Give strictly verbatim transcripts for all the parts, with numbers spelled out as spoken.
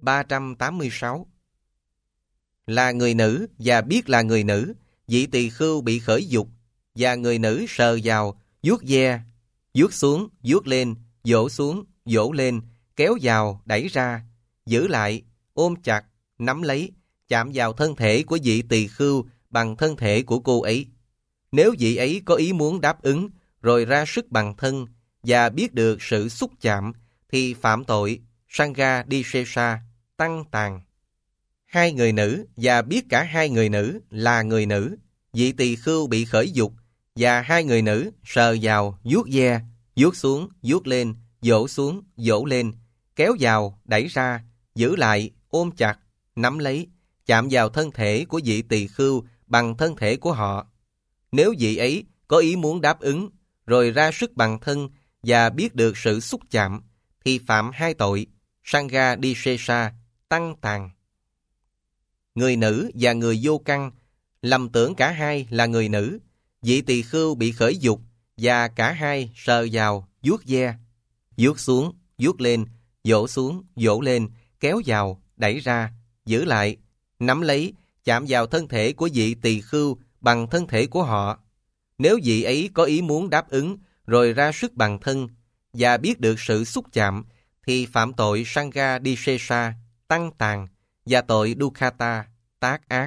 ba trăm tám mươi sáu. Là người nữ và biết là người nữ, vị tỳ khưu bị khởi dục, và người nữ sờ vào, vuốt ve, vuốt xuống, vuốt lên, vỗ xuống, vỗ lên, kéo vào, đẩy ra, giữ lại, ôm chặt, nắm lấy, chạm vào thân thể của vị tỳ khưu bằng thân thể của cô ấy. Nếu vị ấy có ý muốn đáp ứng, rồi ra sức bằng thân, và biết được sự xúc chạm, thì phạm tội Sangha Disesa, tăng tàn. Hai người nữ và biết cả hai người nữ là người nữ, vị tỳ khưu bị khởi dục, và hai người nữ sờ vào, vuốt ve, vuốt xuống, vuốt lên, vỗ xuống, vỗ lên, kéo vào, đẩy ra, giữ lại, ôm chặt, nắm lấy, chạm vào thân thể của vị tỳ khưu bằng thân thể của họ. Nếu vị ấy có ý muốn đáp ứng, rồi ra sức bằng thân và biết được sự xúc chạm, thì phạm hai tội Sangha Disesa, tăng tàn. Người nữ và người vô căn lầm tưởng cả hai là người nữ, vị tỳ khưu bị khởi dục, và cả hai sờ vào, vuốt ve, vuốt xuống, vuốt lên, vỗ xuống, vỗ lên, kéo vào, đẩy ra, giữ lại, nắm lấy, chạm vào thân thể của vị tỳ khưu bằng thân thể của họ. Nếu vị ấy có ý muốn đáp ứng, rồi ra sức bằng thân, và biết được sự xúc chạm, thì phạm tội Sangha Disesa, tăng tàn, và tội Dukkata, tác ác.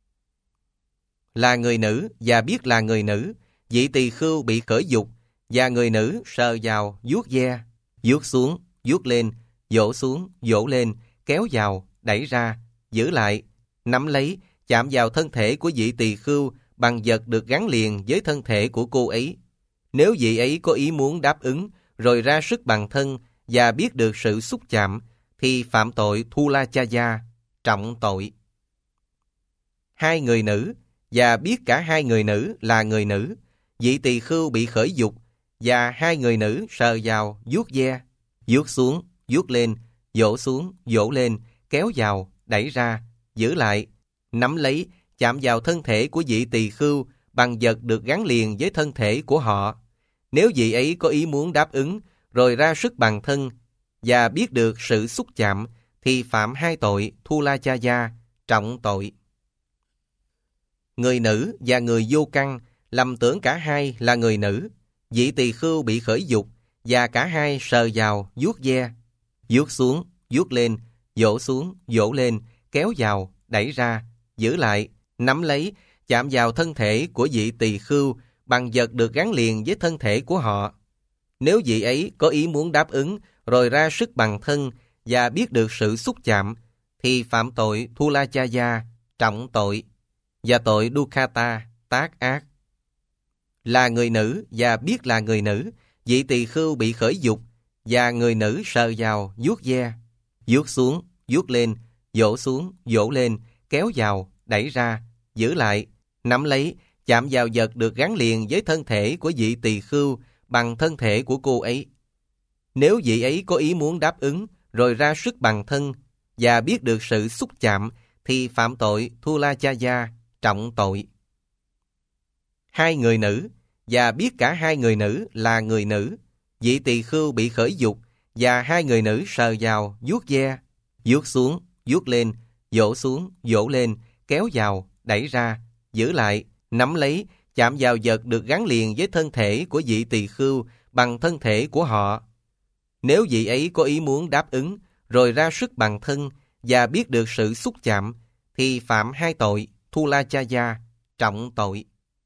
Là người nữ và biết là người nữ, vị tỳ khưu bị khởi dục, và người nữ sờ vào, vuốt ve, vuốt xuống, vuốt lên, vỗ xuống, vỗ lên, kéo vào, đẩy ra, giữ lại, nắm lấy, chạm vào thân thể của vị tỳ khưu bằng vật được gắn liền với thân thể của cô ấy. Nếu vị ấy có ý muốn đáp ứng, rồi ra sức bằng thân và biết được sự xúc chạm, thì phạm tội Thulachaya, trọng tội. Hai người nữ và biết cả hai người nữ là người nữ, vị tỳ khưu bị khởi dục, và hai người nữ sờ vào, vuốt ve, vuốt xuống, vuốt lên, vỗ xuống, vỗ lên, kéo vào, đẩy ra, giữ lại, nắm lấy, chạm vào thân thể của vị tỳ khưu bằng vật được gắn liền với thân thể của họ. Nếu vị ấy có ý muốn đáp ứng, rồi ra sức bằng thân, và biết được sự xúc chạm, thì phạm hai tội Thulachaya, trọng tội. Người nữ và người vô căn lầm tưởng cả hai là người nữ, vị tỳ khưu bị khởi dục, và cả hai sờ vào, vuốt ve, vuốt xuống, vuốt lên, vỗ xuống, vỗ lên, kéo vào, đẩy ra, giữ lại, nắm lấy, chạm vào thân thể của vị tỳ khưu bằng vật được gắn liền với thân thể của họ. Nếu vị ấy có ý muốn đáp ứng, rồi ra sức bằng thân và biết được sự xúc chạm, thì phạm tội Thulachaya, trọng tội, và tội Dukkata, tác ác. Là người nữ và biết là người nữ, vị tỳ khưu bị khởi dục, và người nữ sờ vào, vuốt ve, vuốt xuống, vuốt lên, vỗ xuống, vỗ lên, kéo vào, đẩy ra, giữ lại, nắm lấy, chạm vào vật được gắn liền với thân thể của vị tỳ khưu bằng thân thể của cô ấy. Nếu vị ấy có ý muốn đáp ứng, rồi ra sức bằng thân, và biết được sự xúc chạm, thì phạm tội Thulachaya, trọng tội. Hai người nữ và biết cả hai người nữ là người nữ, vị tỳ khưu bị khởi dục, và hai người nữ sờ vào, vuốt ve, vuốt xuống, vuốt lên, vỗ xuống, vỗ lên, kéo vào, đẩy ra, giữ lại, nắm lấy, chạm vào vật được gắn liền với thân thể của vị tỳ khưu bằng thân thể của họ. Nếu vị ấy có ý muốn đáp ứng, rồi ra sức bằng thân và biết được sự xúc chạm, thì phạm hai tội Thulachaya, trọng tội.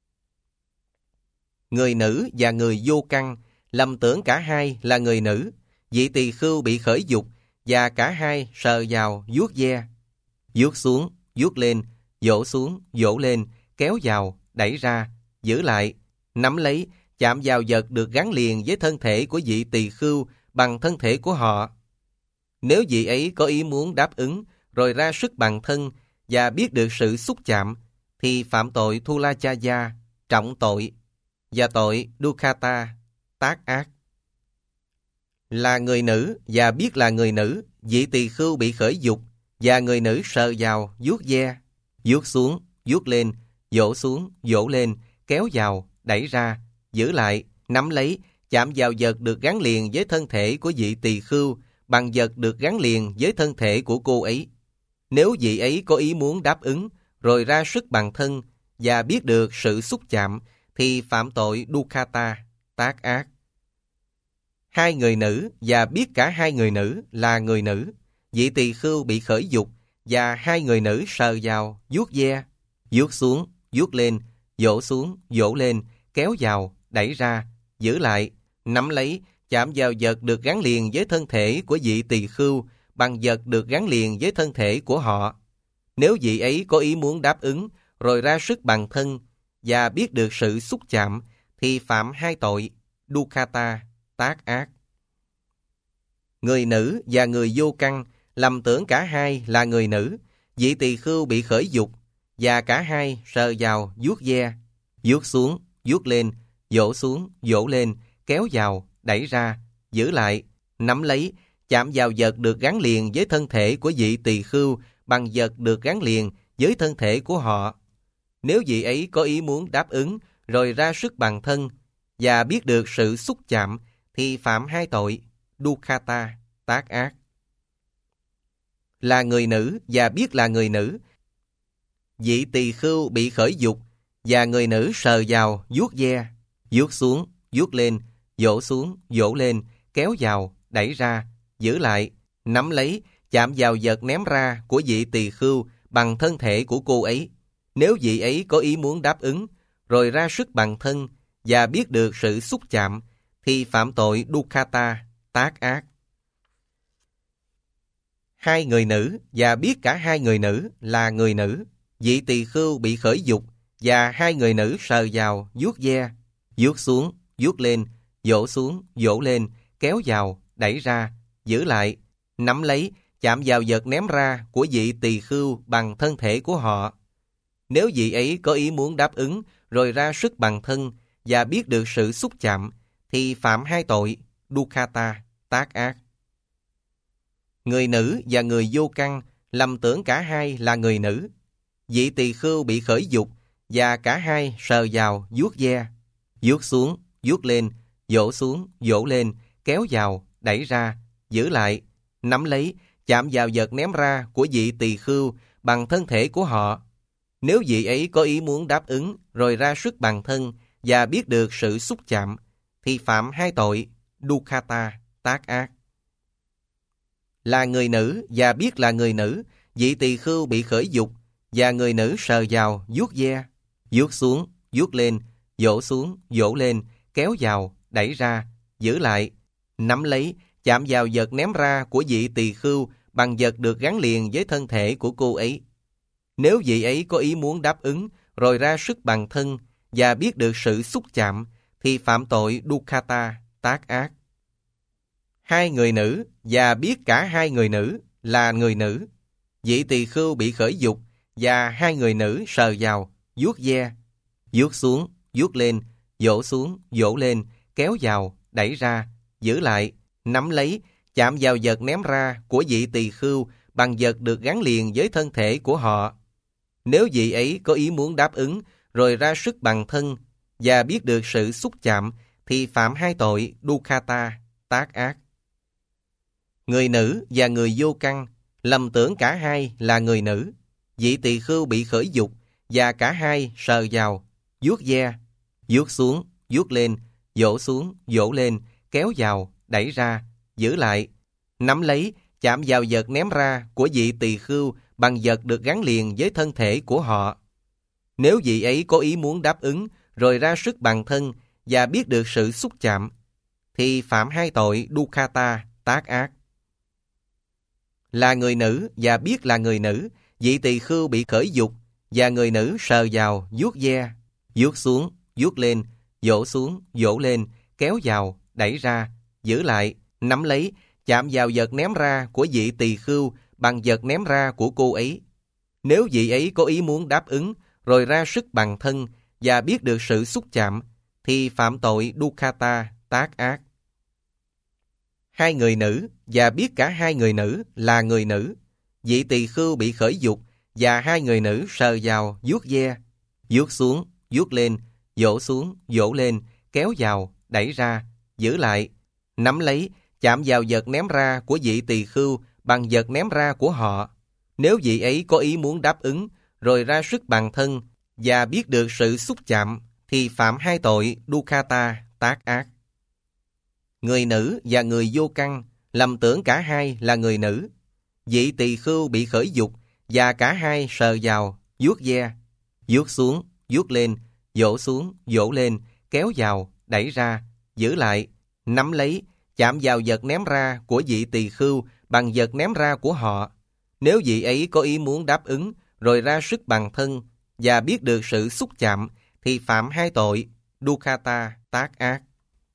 Người nữ và người vô căn lầm tưởng cả hai là người nữ, vị tỳ khưu bị khởi dục, và cả hai sờ vào, vuốt ve, vuốt xuống, vuốt lên, vỗ xuống, vỗ lên, kéo vào, đẩy ra, giữ lại, nắm lấy, chạm vào vật được gắn liền với thân thể của vị tỳ khưu bằng thân thể của họ. Nếu vị ấy có ý muốn đáp ứng, rồi ra sức bằng thân và biết được sự xúc chạm, thì phạm tội Thulachaya, trọng tội, và tội Dukkata, tác ác. Là người nữ và biết là người nữ, vị tỳ khưu bị khởi dục, và người nữ sờ vào, vuốt ve, vuốt xuống, vuốt lên, vỗ xuống, vỗ lên, kéo vào, đẩy ra, giữ lại, nắm lấy, chạm vào vật được gắn liền với thân thể của vị tỳ khưu bằng vật được gắn liền với thân thể của cô ấy. Nếu vị ấy có ý muốn đáp ứng, rồi ra sức bằng thân và biết được sự xúc chạm, thì phạm tội dukkata, tác ác. Hai người nữ và biết cả hai người nữ là người nữ, vị tỳ khưu bị khởi dục và hai người nữ sờ vào, vuốt ve, vuốt xuống, vuốt lên, vỗ xuống, vỗ lên, kéo vào, đẩy ra, giữ lại, nắm lấy, chạm vào vật được gắn liền với thân thể của vị tỳ khưu bằng vật được gắn liền với thân thể của họ. Nếu vị ấy có ý muốn đáp ứng, rồi ra sức bằng thân và biết được sự xúc chạm, thì phạm hai tội dukkata, tác ác. Người nữ và người vô căn lầm tưởng cả hai là người nữ, vị tỳ khưu bị khởi dục và cả hai sờ vào, vuốt ve, vuốt xuống, vuốt lên, vỗ xuống, vỗ lên, kéo vào, đẩy ra, giữ lại, nắm lấy, chạm vào vật được gắn liền với thân thể của vị tỳ khưu bằng vật được gắn liền với thân thể của họ. Nếu vị ấy có ý muốn đáp ứng, rồi ra sức bằng thân và biết được sự xúc chạm, thì phạm hai tội dukkata, tác ác. Là người nữ và biết là người nữ, vị tỳ khưu bị khởi dục và người nữ sờ vào, vuốt ve, vuốt xuống, vuốt lên, vỗ xuống, vỗ lên, kéo vào, đẩy ra, giữ lại, nắm lấy, chạm vào vật ném ra của vị tỳ khưu bằng thân thể của cô ấy. Nếu vị ấy có ý muốn đáp ứng, rồi ra sức bằng thân và biết được sự xúc chạm, thì phạm tội dukkata, tác ác. Hai người nữ và biết cả hai người nữ là người nữ, vị tỳ khưu bị khởi dục và hai người nữ sờ vào, vuốt ve, vuốt xuống, vuốt lên, vỗ xuống, vỗ lên, kéo vào, đẩy ra, giữ lại, nắm lấy, chạm vào vật ném ra của vị tỳ khưu bằng thân thể của họ. Nếu vị ấy có ý muốn đáp ứng, rồi ra sức bằng thân và biết được sự xúc chạm, thì phạm hai tội dukkata, tác ác. Người nữ và người vô căn lầm tưởng cả hai là người nữ, vị tỳ khưu bị khởi dục và cả hai sờ vào, vuốt ve, vuốt xuống, vuốt lên, vỗ xuống, vỗ lên, kéo vào, đẩy ra, giữ lại, nắm lấy, chạm vào vật ném ra của vị tỳ khưu bằng thân thể của họ. Nếu vị ấy có ý muốn đáp ứng, rồi ra sức bằng thân và biết được sự xúc chạm, thì phạm hai tội dukkata, tác ác. Là người nữ và biết là người nữ, vị tỳ khưu bị khởi dục và người nữ sờ vào, vuốt ve, vuốt xuống, vuốt lên, vỗ xuống, vỗ lên, kéo vào, đẩy ra, giữ lại, nắm lấy, chạm vào vật ném ra của vị tỳ khưu bằng vật được gắn liền với thân thể của cô ấy. Nếu vị ấy có ý muốn đáp ứng, rồi ra sức bằng thân và biết được sự xúc chạm, thì phạm tội dukkata, tác ác. Hai người nữ và biết cả hai người nữ là người nữ, vị tỳ khưu bị khởi dục và hai người nữ sờ vào, vuốt ve, vuốt xuống, vuốt lên, vỗ xuống, vỗ lên, kéo vào, đẩy ra, giữ lại, nắm lấy, chạm vào vật ném ra của vị tỳ khưu bằng vật được gắn liền với thân thể của họ. Nếu vị ấy có ý muốn đáp ứng, rồi ra sức bằng thân và biết được sự xúc chạm, thì phạm hai tội dukkata, tác ác. Người nữ và người vô căn lầm tưởng cả hai là người nữ, vị tỳ khưu bị khởi dục và cả hai sờ vào, vuốt ve, vuốt xuống, vuốt lên, vỗ xuống, vỗ lên, kéo vào, đẩy ra, giữ lại, nắm lấy, chạm vào vật ném ra của vị tỳ khưu bằng vật được gắn liền với thân thể của họ. Nếu vị ấy có ý muốn đáp ứng, rồi ra sức bằng thân và biết được sự xúc chạm, thì phạm hai tội dukkata, tác ác. Là người nữ và biết là người nữ, vị tỳ khưu bị khởi dục và người nữ sờ vào, vuốt ve, vuốt xuống, vuốt lên, vỗ xuống, vỗ lên, kéo vào, đẩy ra, giữ lại, nắm lấy, chạm vào vật ném ra của vị tỳ khưu bằng vật ném ra của cô ấy. Nếu vị ấy có ý muốn đáp ứng, rồi ra sức bằng thân và biết được sự xúc chạm, thì phạm tội dukkata, tác ác. Hai người nữ và biết cả hai người nữ là người nữ, vị tỳ khưu bị khởi dục và hai người nữ sờ vào, vuốt ve, vuốt xuống, vuốt lên, vỗ xuống, vỗ lên, kéo vào, đẩy ra, giữ lại, nắm lấy, chạm vào vật ném ra của vị tỳ khưu bằng vật ném ra của họ. Nếu vị ấy có ý muốn đáp ứng, rồi ra sức bằng thân, và biết được sự xúc chạm, thì phạm hai tội Dukkata, tác ác. Người nữ và người vô căn lầm tưởng cả hai là người nữ. Vị tỳ khưu bị khởi dục, và cả hai sờ vào, vuốt ve, vuốt xuống, vuốt lên, vỗ xuống, vỗ lên, kéo vào, đẩy ra, giữ lại, nắm lấy, chạm vào vật ném ra của vị tỳ khưu bằng vật ném ra của họ. Nếu vị ấy có ý muốn đáp ứng, rồi ra sức bằng thân, và biết được sự xúc chạm, thì phạm hai tội Dukkata, tác ác.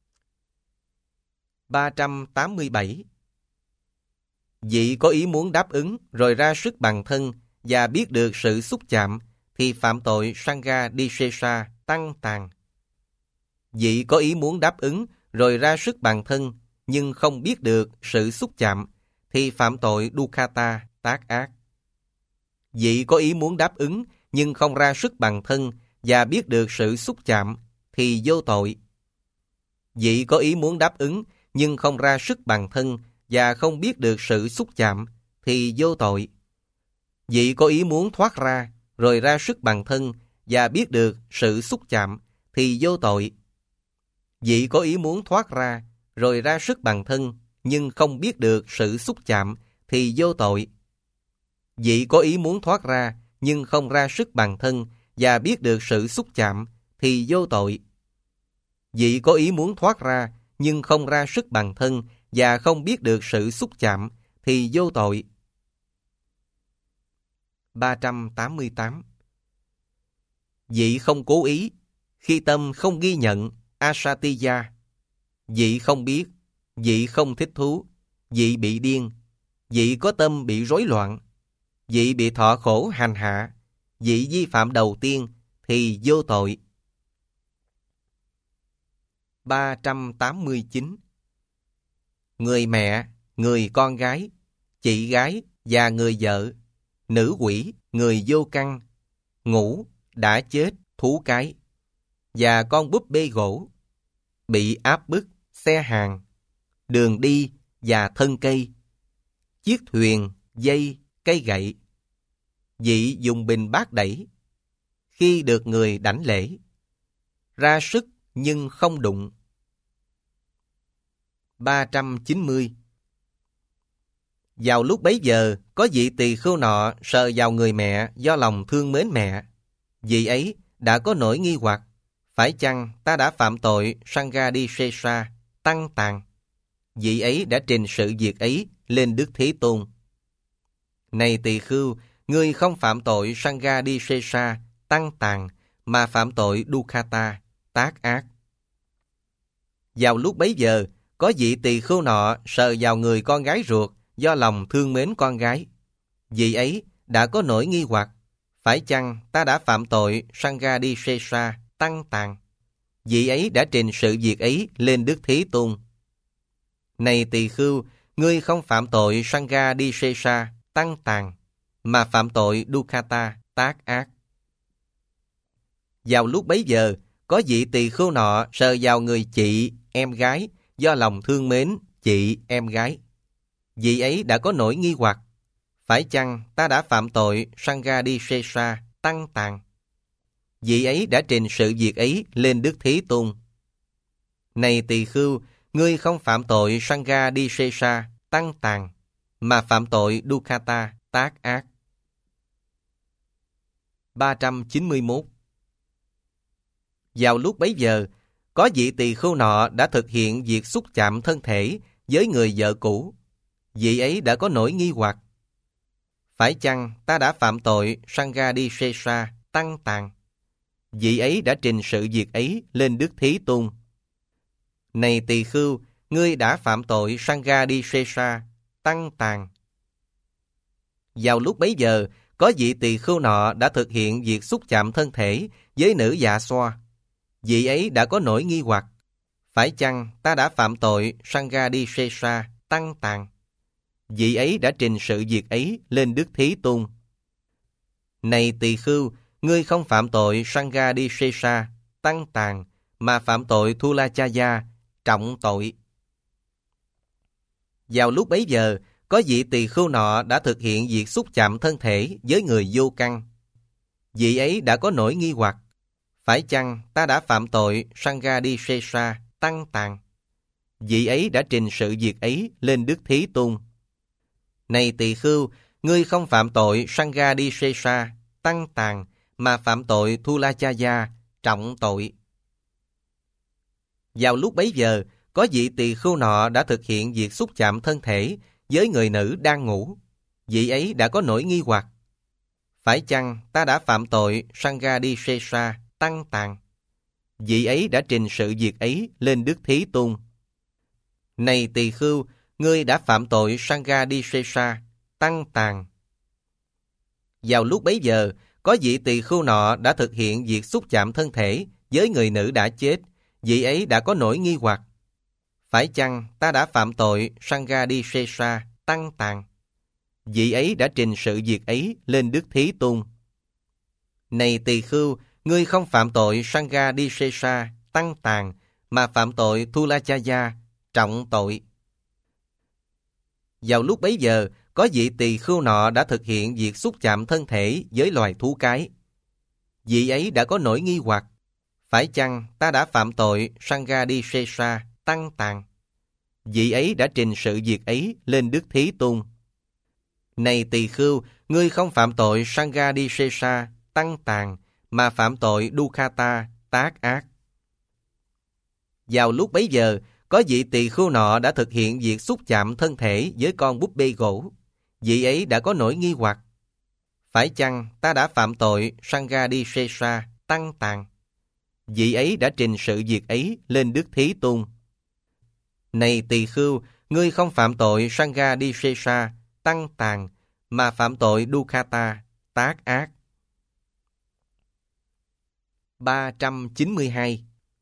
ba trăm tám mươi bảy. Vị có ý muốn đáp ứng, rồi ra sức bằng thân, và biết được sự xúc chạm, thì phạm tội Sangha Disesa, tăng tàn. Vị có ý muốn đáp ứng, rồi ra sức bằng thân, nhưng không biết được sự xúc chạm, thì phạm tội Dukkata, tác ác. Vị có ý muốn đáp ứng, nhưng không ra sức bằng thân, và biết được sự xúc chạm, thì vô tội. Vị có ý muốn đáp ứng, nhưng không ra sức bằng thân, và không biết được sự xúc chạm, thì vô tội. Vị có ý muốn thoát ra, rồi ra sức bằng thân, và biết được sự xúc chạm, thì vô tội. Vị có ý muốn thoát ra, rồi ra sức bằng thân, nhưng không biết được sự xúc chạm, thì vô tội. Vị có ý muốn thoát ra, nhưng không ra sức bằng thân, và biết được sự xúc chạm, thì vô tội. Vị có ý muốn thoát ra, nhưng không ra sức bằng thân, và không biết được sự xúc chạm, thì vô tội. ba trăm tám mươi tám. Vị không cố ý, khi tâm không ghi nhận, asatiya. Vị không biết, vị không thích thú, vị bị điên, vị có tâm bị rối loạn, vị bị thọ khổ hành hạ, vị vi phạm đầu tiên, thì vô tội. ba trăm tám mươi chín. Người mẹ, người con gái, chị gái và người vợ, nữ quỷ, người vô căn, ngủ, đã chết, thú cái, và con búp bê gỗ, bị áp bức, xe hàng, đường đi và thân cây, chiếc thuyền, dây, cây gậy, vị dùng bình bát đẩy, khi được người đảnh lễ, ra sức nhưng không đụng. ba trăm chín mươi. Vào lúc bấy giờ, có vị tỳ khưu nọ sờ vào người mẹ do lòng thương mến mẹ. Vị ấy đã có nỗi nghi hoặc, phải chăng ta đã phạm tội Sangha Disesa, tăng tàn? Vị ấy đã trình sự việc ấy lên Đức Thế Tôn. Này tỳ khưu, ngươi không phạm tội Sangha Disesa, tăng tàn, mà phạm tội Dukkata, tác ác. Vào lúc bấy giờ, có vị tỳ khưu nọ sờ vào người con gái ruột do lòng thương mến con gái. Vị ấy đã có nỗi nghi hoặc, phải chăng ta đã phạm tội Sangha Disesa, tăng tàn? Vị ấy đã trình sự việc ấy lên Đức Thế Tôn. Này tỳ khưu, ngươi không phạm tội Sangha Disesa, tăng tàn, mà phạm tội Dukkata, tác ác. Vào lúc bấy giờ, có vị tỳ khưu nọ sờ vào người chị, em gái, do lòng thương mến chị, em gái. Vị ấy đã có nỗi nghi hoặc, phải chăng ta đã phạm tội Sangha Disesa, tăng tàn? Vị ấy đã trình sự việc ấy lên Đức Thế Tôn. Này tỳ khưu, ngươi không phạm tội Sangha Disesa, tăng tàn, mà phạm tội Dukkata, tác ác. ba trăm chín mươi mốt. Vào lúc bấy giờ, có vị tỳ khưu nọ đã thực hiện việc xúc chạm thân thể với người vợ cũ. Vị ấy đã có nỗi nghi hoặc, phải chăng ta đã phạm tội Sangha Disesa, tăng tàn? Vị ấy đã trình sự việc ấy lên Đức Thế Tôn. Này tỳ khưu, ngươi đã phạm tội Sangha Disesa, tăng tàn. Vào lúc bấy giờ, có vị tỳ khưu nọ đã thực hiện việc xúc chạm thân thể với nữ dạ xoa. Vị ấy đã có nỗi nghi hoặc, phải chăng ta đã phạm tội Sangha Disesa, tăng tàn? Vị ấy đã trình sự việc ấy lên Đức Thế Tôn. Này tỳ khưu, ngươi không phạm tội Sangha Disesa, tăng tàn, mà phạm tội Thulachaya, trọng tội. Vào lúc bấy giờ, có vị tỳ khưu nọ đã thực hiện việc xúc chạm thân thể với người vô căn. Vị ấy đã có nỗi nghi hoặc, phải chăng ta đã phạm tội Sanghadisesa, tăng tàn? Vị ấy đã trình sự việc ấy lên Đức Thế Tôn. Này tỳ khưu, ngươi không phạm tội Sanghadisesa, tăng tàn, mà phạm tội Thulachaya, trọng tội. Vào lúc bấy giờ, có vị tỳ khưu nọ đã thực hiện việc xúc chạm thân thể với người nữ đang ngủ. Vị ấy đã có nỗi nghi hoặc, phải chăng ta đã phạm tội Sanghadisesa, tăng tàn? Vị ấy đã trình sự việc ấy lên Đức Thế Tôn. Này tỳ khưu, ngươi đã phạm tội Sanghadisesa, tăng tàn. Vào lúc bấy giờ, có vị tỳ khưu nọ đã thực hiện việc xúc chạm thân thể với người nữ đã chết. Vị ấy đã có nỗi nghi hoặc, phải chăng ta đã phạm tội Sanghadisesa, tăng tàn? Vị ấy đã trình sự việc ấy lên Đức Thế Tôn. Này tỳ khưu, ngươi không phạm tội Sanghadisesa, tăng tàn, mà phạm tội Thulachaya, trọng tội. Vào lúc bấy giờ, có vị tỳ khưu nọ đã thực hiện việc xúc chạm thân thể với loài thú cái. Vị ấy đã có nỗi nghi hoặc, phải chăng ta đã phạm tội Sanghadisesa, tăng tàn? Vị ấy đã trình sự việc ấy lên Đức Thế Tôn. Này tỳ khưu, ngươi không phạm tội Sanghadisesa, tăng tàn, mà phạm tội Dukkata, tác ác. Vào lúc bấy giờ, có vị tỳ khưu nọ đã thực hiện việc xúc chạm thân thể với con búp bê gỗ. Vị ấy đã có nỗi nghi hoặc, phải chăng ta đã phạm tội Sanghadisesa, tăng tàn? Vị ấy đã trình sự việc ấy lên Đức Thế Tôn. Này tỳ khưu, ngươi không phạm tội Sanghadisesa, tăng tàn, mà phạm tội Dukkata, tác ác. ba trăm chín mươi hai.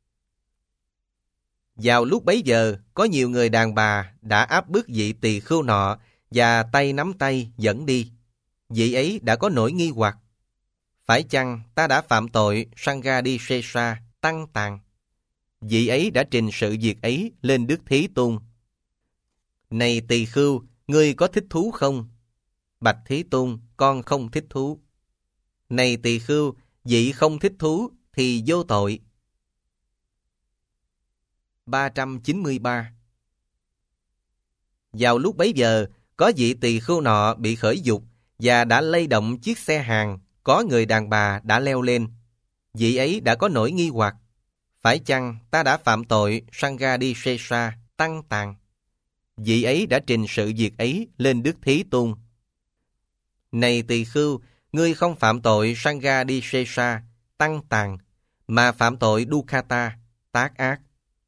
Vào lúc bấy giờ, có nhiều người đàn bà đã áp bức vị tỳ khưu nọ và tay nắm tay dẫn đi. Vị ấy đã có nỗi nghi hoặc, phải chăng ta đã phạm tội Sanghadisesa, tăng tàn? Vị ấy đã trình sự việc ấy lên Đức Thế Tôn. Này tỳ khưu, ngươi có thích thú không? Bạch Thế Tôn, con không thích thú. Này tỳ khưu, vị không thích thú thì vô tội. ba trăm chín mươi ba. Vào lúc bấy giờ, có vị tỳ khưu nọ bị khởi dục và đã lay động chiếc xe hàng, có người đàn bà đã leo lên. Vị ấy đã có nỗi nghi hoặc, phải chăng ta đã phạm tội Sanghadisesa, tăng tàn? Vị ấy đã trình sự việc ấy lên Đức Thế Tôn. Này tỳ khưu, ngươi không phạm tội Sanghadisesa, tăng tàn, mà phạm tội Dukkata, tác ác.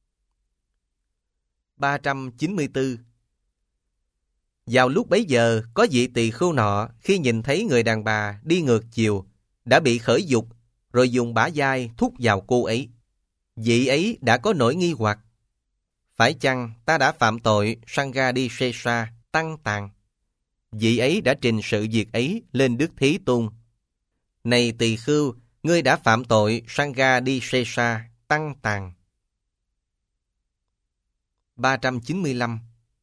ba trăm chín mươi tư. Vào lúc bấy giờ, có vị tỳ khưu nọ khi nhìn thấy người đàn bà đi ngược chiều đã bị khởi dục, rồi dùng bả vai thúc vào cô ấy. Vị ấy đã có nỗi nghi hoặc, phải chăng ta đã phạm tội Sanghadisesa, tăng tàn? Vị ấy đã trình sự việc ấy lên Đức Thế Tôn. Này tỳ khưu, ngươi đã phạm tội Sanghadisesa, tăng tàn. ba trăm chín mươi lăm.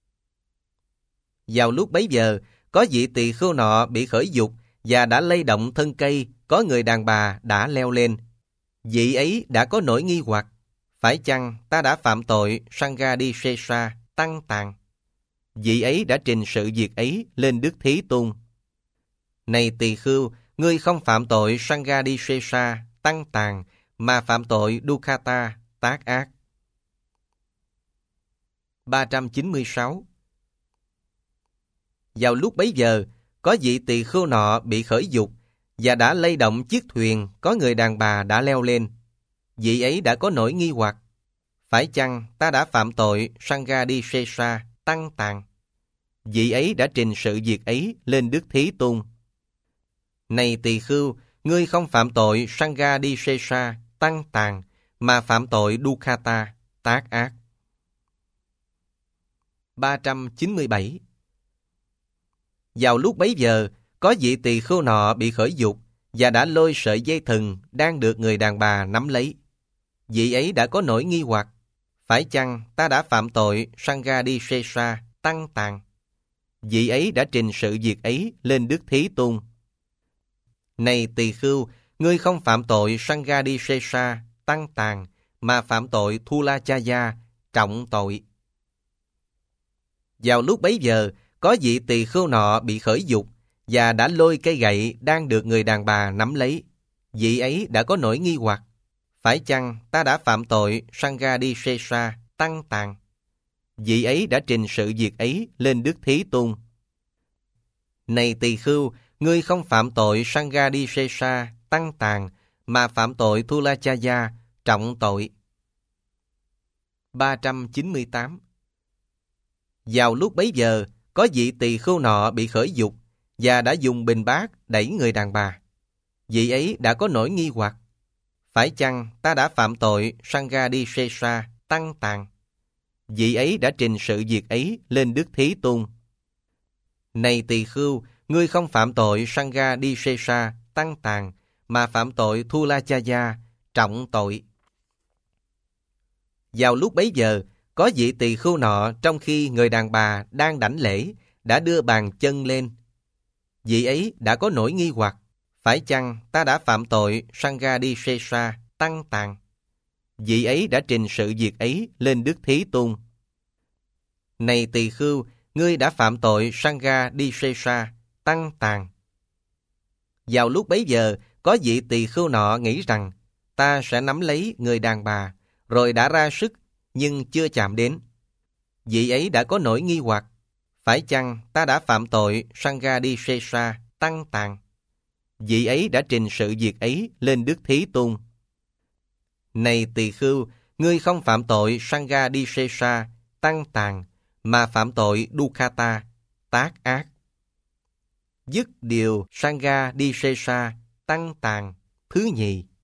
Vào lúc bấy giờ, có vị tỳ khưu nọ bị khởi dục và đã lay động thân cây, có người đàn bà đã leo lên. Vị ấy đã có nỗi nghi hoặc, phải chăng ta đã phạm tội Sanghadisesa, tăng tàn? Vị ấy đã trình sự việc ấy lên Đức Thế Tôn. Này tỳ khưu, ngươi không phạm tội Sanghadisesa, tăng tàn, mà phạm tội Dukkata, tác ác. ba trăm chín mươi sáu. Vào lúc bấy giờ, có vị tỳ khưu nọ bị khởi dục và đã lay động chiếc thuyền, có người đàn bà đã leo lên. Vị ấy đã có nỗi nghi hoặc, phải chăng ta đã phạm tội Sanghadisesa, tăng tàn? Vị ấy đã trình sự việc ấy lên Đức Thế Tôn. Này tỳ khưu, ngươi không phạm tội Sanghadisesa, tăng tàn, mà phạm tội Dukkata, tác ác. ba trăm chín mươi bảy. Vào lúc bấy giờ, có vị tỳ khưu nọ bị khởi dục và đã lôi sợi dây thừng đang được người đàn bà nắm lấy. Vị ấy đã có nỗi nghi hoặc, phải chăng ta đã phạm tội Sanghadisesa, tăng tàn. Vị ấy đã trình sự việc ấy lên Đức Thế Tôn. Này tỳ khưu, ngươi không phạm tội Sanghadisesa, tăng tàn, mà phạm tội Thulachaya, trọng tội. Vào lúc bấy giờ, có vị tỳ khưu nọ bị khởi dục và đã lôi cây gậy đang được người đàn bà nắm lấy. Vị ấy đã có nỗi nghi hoặc: phải chăng ta đã phạm tội Sanghadisesa, tăng tàn? Vị ấy đã trình sự việc ấy lên Đức Thế Tôn. Này tỳ khưu, ngươi không phạm tội Sanghadisesa, tăng tàn, mà phạm tội Thulachaya, trọng tội. ba trăm chín mươi tám. Vào lúc bấy giờ, có vị tỳ khưu nọ bị khởi dục và đã dùng bình bát đẩy người đàn bà. Vị ấy đã có nỗi nghi hoặc: phải chăng ta đã phạm tội Sanghadisesa, tăng tàn? Vị ấy đã trình sự việc ấy lên Đức Thế Tôn. Này tỳ khưu, ngươi không phạm tội Sanghadisesa, tăng tàn, mà phạm tội Thulachaya, trọng tội. Vào lúc bấy giờ, có vị tỳ khưu nọ trong khi người đàn bà đang đảnh lễ đã đưa bàn chân lên. Vị ấy đã có nỗi nghi hoặc: phải chăng ta đã phạm tội Sanghadisesa, tăng tàn? Vị ấy đã trình sự việc ấy lên Đức Thế Tôn. Này tỳ khưu, ngươi đã phạm tội Sanghadisesa, tăng tàn. Vào lúc bấy giờ, có vị tỳ khưu nọ nghĩ rằng ta sẽ nắm lấy người đàn bà, rồi đã ra sức nhưng chưa chạm đến. Vị ấy đã có nỗi nghi hoặc: phải chăng ta đã phạm tội Sanghadisesa, tăng tàn? Vị ấy đã trình sự việc ấy lên Đức Thế Tôn. Này tỳ khưu, ngươi không phạm tội Sanghadisesa, tăng tàn, mà phạm tội Dukkata, tác ác. Dứt điều Sanghadisesa, tăng tàn thứ nhì.